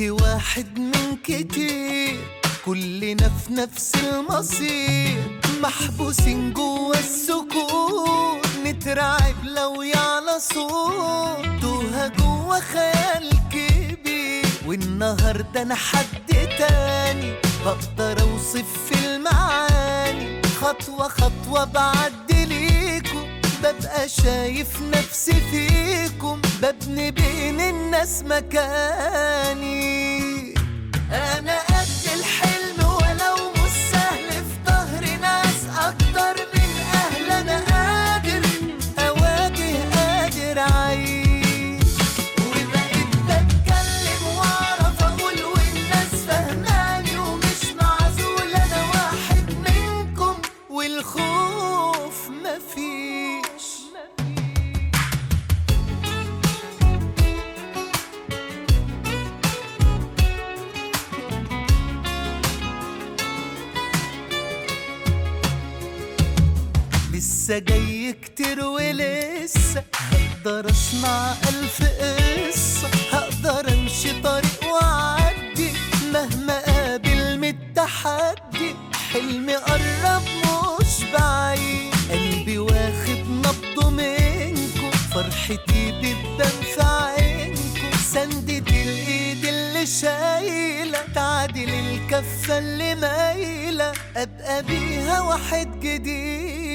واحد من كتير، كلنا في نفس المصير، محبوسين جوا السكوت، نترعب لو يعلى صوت، توها جوا خيال كبير. والنهاردة أنا حد تاني، بقدر أوصف في المعاني، خطوة خطوة بعدي ليكم، ببقى شايف نفسي فيكم، ببني بين الناس مكاني. أنا قد الحلم ولو مش سهل، في ظهر ناس أكتر من أهل، أنا قادر أواجه، قادر أعيش، وبقيت بتكلم وأعرف أقول والناس فهماني، ومش معزول، أنا واحد منكم والخوف مفيش. لسه جاي كتير ولسه هقدر اصنع 1000 قصة، هقدر امشي طريق واعدي مهما قابل من التحدي، حلمي قرب مش بعيد، قلبي واخد نبضه منكم، فرحتي بتبان في عينكم، سندة الايد اللي شايلة تعدل الكفة اللي مايلة، ابقى بيها واحد جديد.